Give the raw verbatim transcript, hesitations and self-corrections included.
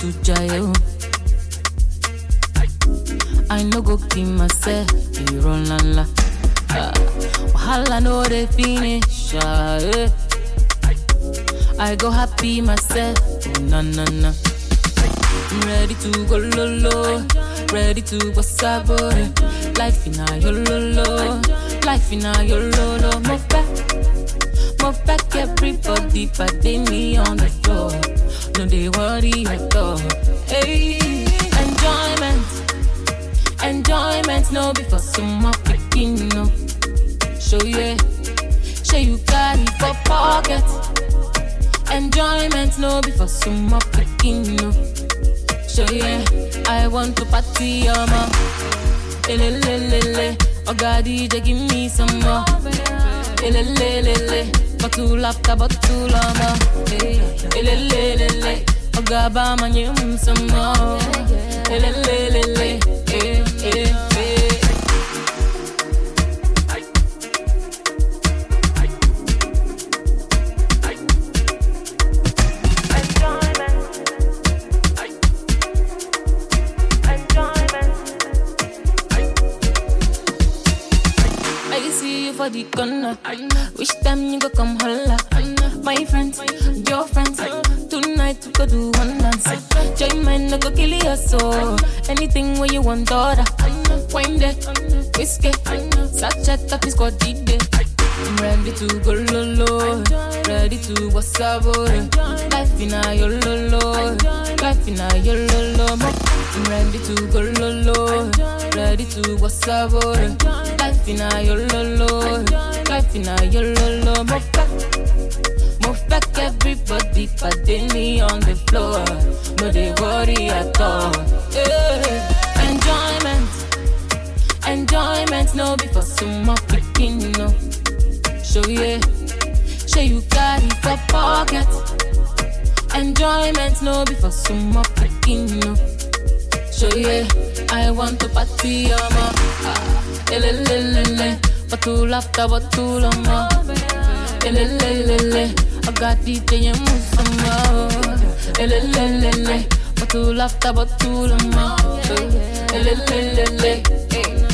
to jail. I no go keep myself, you run la la. Wahala no dey finish, yeah. I go happy myself, oh na na na. I'm ready to go lolo, ready to go sabo. Life in a yo lolo, life in a yo lolo. Move back, move back, everybody, but they me on the floor. No they worry at all. Hey, enjoyment, enjoyment, no be for some picking, no. Show you, show you carry for pocket. Enjoyment, no be for some picking, no. Show you, I want to party, mama. Elelelele, oh God, D J, give me some more. Elelelele, bottle after bottle, mama. Elelelele, oh God, bama, you some more. Elelelele, eh, eh, eh. For the corner, which time you go come holla? My friends, your friends, tonight we go do one dance. Join mine, no go kill your soul. Anything where you want order. Wine there, whiskey, sachet up is got deep there. I'm ready to go lolo, ready to what's up, life in a yo lolo, life in a yo lolo. I'm ready to go lolo, ready to what's up, life in a yo lolo, life in a yo lolo. Move back, move back, everybody, party me on the floor. No they worry at all. Yeah. Enjoyment, enjoyment, no be for some more picking, no. Show you, show you carry for pocket. Enjoyment, no be for some more picking, no. Show you, I want to party, mama. Elelelele, bottle after bottle, mama. Elelelele, I got D J and move some more. Elelelele, bottle after bottle, mama. Elelelele.